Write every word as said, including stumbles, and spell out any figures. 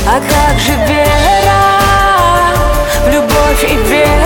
А как же вера в любовь и веру?